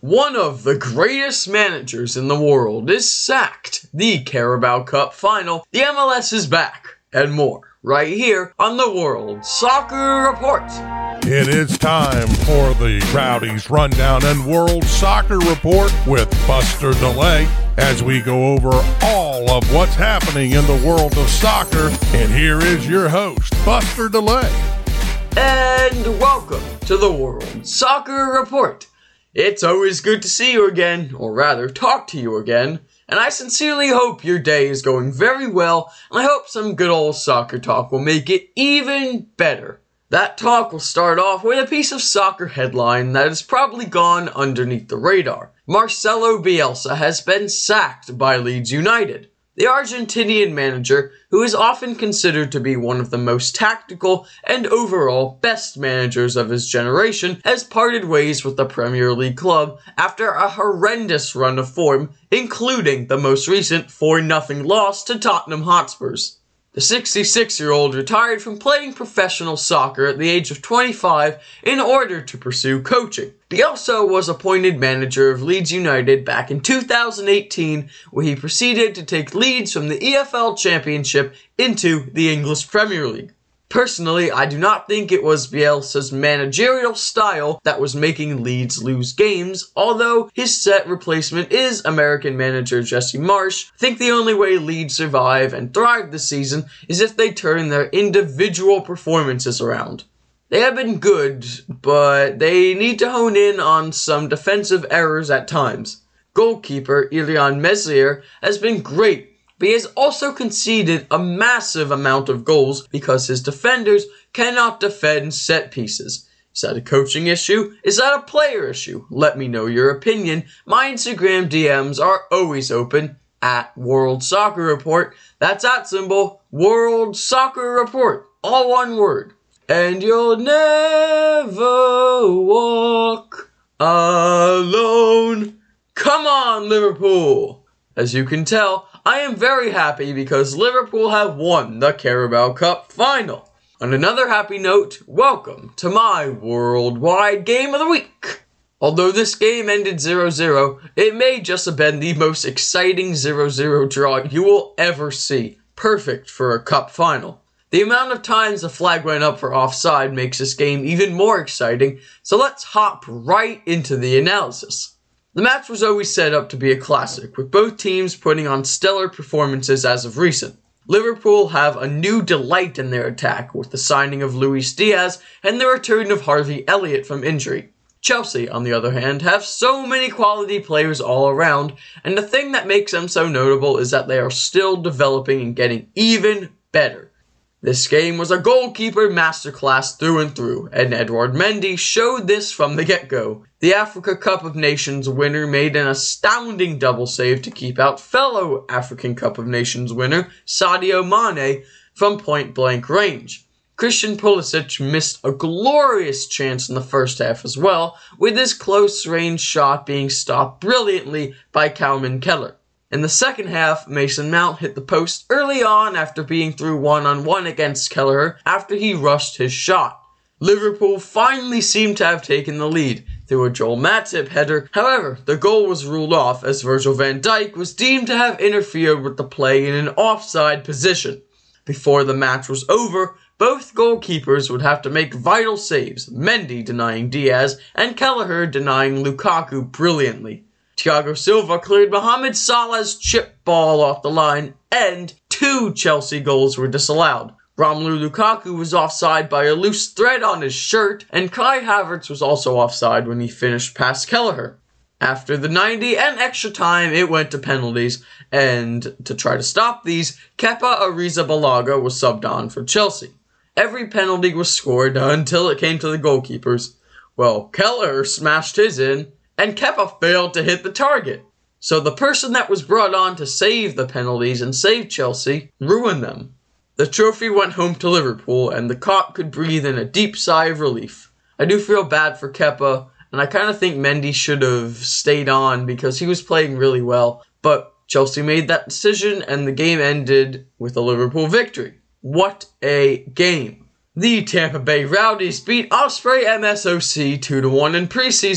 One of the greatest managers in the world is sacked. The Carabao Cup final, the MLS is back, and more, right here on the World Soccer Report. It is time for the Rowdies Rundown and World Soccer Report with Buster DeLay as we go over all of what's happening in the world of soccer. And here is your host, Buster DeLay. And welcome to the World Soccer Report. It's always good to see you again, or rather, talk to you again, and I sincerely hope your day is going very well, and I hope some good old soccer talk will make it even better. That talk will start off with a piece of soccer headline that has probably gone underneath the radar. Marcelo Bielsa has been sacked by Leeds United. The Argentinian manager, who is often considered to be one of the most tactical and overall best managers of his generation, has parted ways with the Premier League club after a horrendous run of form, including the most recent 4-0 loss to Tottenham Hotspurs. The 66-year-old retired from playing professional soccer at the age of 25 in order to pursue coaching. Bielsa was appointed manager of Leeds United back in 2018, where he proceeded to take Leeds from the EFL Championship into the English Premier League. Personally, I do not think it was Bielsa's managerial style that was making Leeds lose games, although his set replacement is American manager Jesse Marsch. I think the only way Leeds survive and thrive this season is if they turn their individual performances around. They have been good, but they need to hone in on some defensive errors at times. Goalkeeper Ilyan Meslier has been great, but he has also conceded a massive amount of goals because his defenders cannot defend set pieces. Is that a coaching issue? Is that a player issue? Let me know your opinion. My Instagram DMs are always open at World Soccer Report. That's @ World Soccer Report. All one word. And you'll never walk alone. Come on, Liverpool! As you can tell, I am very happy because Liverpool have won the Carabao Cup final. On another happy note, welcome to my worldwide game of the week. Although this game ended 0-0, it may just have been the most exciting 0-0 draw you will ever see. Perfect for a cup final. The amount of times the flag went up for offside makes this game even more exciting, so let's hop right into the analysis. The match was always set up to be a classic, with both teams putting on stellar performances as of recent. Liverpool have a new delight in their attack with the signing of Luis Diaz and the return of Harvey Elliott from injury. Chelsea, on the other hand, have so many quality players all around, and the thing that makes them so notable is that they are still developing and getting even better. This game was a goalkeeper masterclass through and through, and Edouard Mendy showed this from the get-go. The Africa Cup of Nations winner made an astounding double save to keep out fellow African Cup of Nations winner Sadio Mane from point-blank range. Christian Pulisic missed a glorious chance in the first half as well, with his close-range shot being stopped brilliantly by Kalman Keller. In the second half, Mason Mount hit the post early on after being through one-on-one against Kelleher after he rushed his shot. Liverpool finally seemed to have taken the lead through a Joel Matip header. However, the goal was ruled off as Virgil van Dijk was deemed to have interfered with the play in an offside position. Before the match was over, both goalkeepers would have to make vital saves, Mendy denying Diaz and Kelleher denying Lukaku brilliantly. Thiago Silva cleared Mohamed Salah's chip ball off the line, and 2 Chelsea goals were disallowed. Romelu Lukaku was offside by a loose thread on his shirt, and Kai Havertz was also offside when he finished past Kelleher. After the 90 and extra time, it went to penalties, and to try to stop these, Kepa Arrizabalaga was subbed on for Chelsea. Every penalty was scored until it came to the goalkeepers. Well, Kelleher smashed his in, and Kepa failed to hit the target. So the person that was brought on to save the penalties and save Chelsea ruined them. The trophy went home to Liverpool, and the cop could breathe in a deep sigh of relief. I do feel bad for Kepa, and I kind of think Mendy should have stayed on because he was playing really well. But Chelsea made that decision, and the game ended with a Liverpool victory. What a game! The Tampa Bay Rowdies beat Osprey MSOC 2-1 in preseason.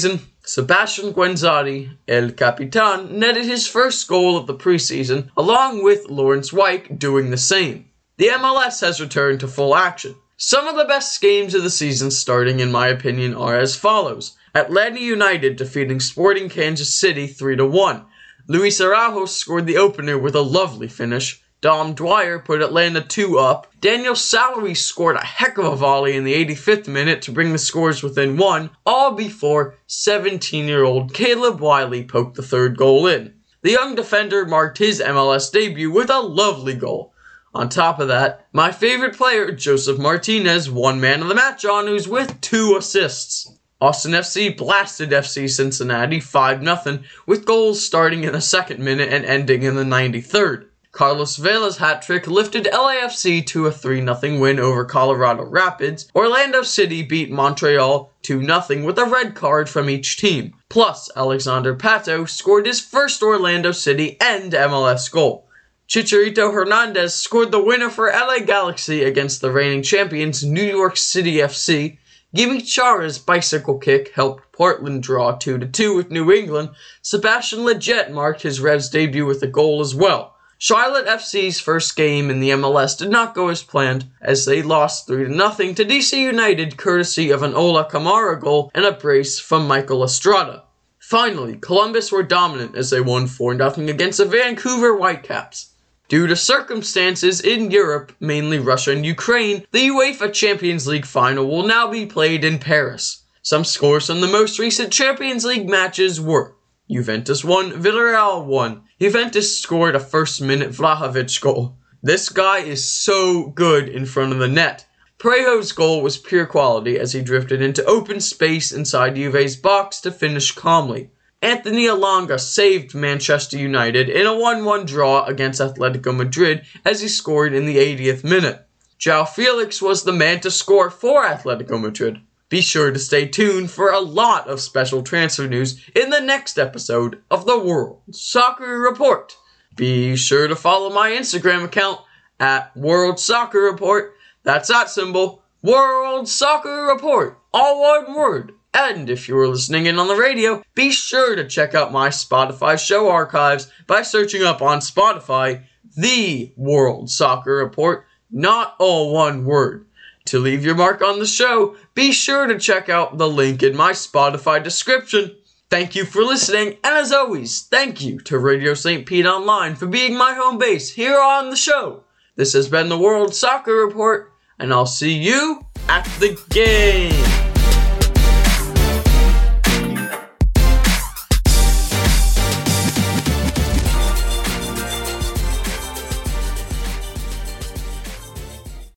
Sebastian Guenzati, El Capitan, netted his first goal of the preseason, along with Lawrence Wyke doing the same. The MLS has returned to full action. Some of the best games of the season starting, in my opinion, are as follows. Atlanta United defeating Sporting Kansas City 3-1. Luis Araujo scored the opener with a lovely finish. Dom Dwyer put Atlanta 2 up. Daniel Salary scored a heck of a volley in the 85th minute to bring the scores within 1, all before 17-year-old Caleb Wiley poked the third goal in. The young defender marked his MLS debut with a lovely goal. On top of that, my favorite player, Joseph Martinez, won Man of the Match honors with 2 assists. Austin FC blasted FC Cincinnati 5-0, with goals starting in the 2nd minute and ending in the 93rd. Carlos Vela's hat-trick lifted LAFC to a 3-0 win over Colorado Rapids. Orlando City beat Montreal 2-0 with a red card from each team. Plus, Alexander Pato scored his first Orlando City and MLS goal. Chicharito Hernandez scored the winner for LA Galaxy against the reigning champions New York City FC. Gimme Chara's bicycle kick helped Portland draw 2-2 with New England. Sebastian Lletget marked his Revs debut with a goal as well. Charlotte FC's first game in the MLS did not go as planned, as they lost 3-0 to DC United courtesy of an Ola Kamara goal and a brace from Michael Estrada. Finally, Columbus were dominant as they won 4-0 against the Vancouver Whitecaps. Due to circumstances in Europe, mainly Russia and Ukraine, the UEFA Champions League final will now be played in Paris. Some scores from the most recent Champions League matches were: Juventus won, Villarreal won. Juventus scored a first-minute Vlahovic goal. This guy is so good in front of the net. Parejo's goal was pure quality as he drifted into open space inside Juve's box to finish calmly. Anthony Elanga saved Manchester United in a 1-1 draw against Atletico Madrid as he scored in the 80th minute. João Felix was the man to score for Atletico Madrid. Be sure to stay tuned for a lot of special transfer news in the next episode of the World Soccer Report. Be sure to follow my Instagram account at World Soccer Report. That's @ World Soccer Report, all one word. And if you are listening in on the radio, be sure to check out my Spotify show archives by searching up on Spotify The World Soccer Report, not all one word. To leave your mark on the show, be sure to check out the link in my Spotify description. Thank you for listening, and as always, thank you to Radio St. Pete Online for being my home base here on the show. This has been the World Soccer Report, and I'll see you at the game.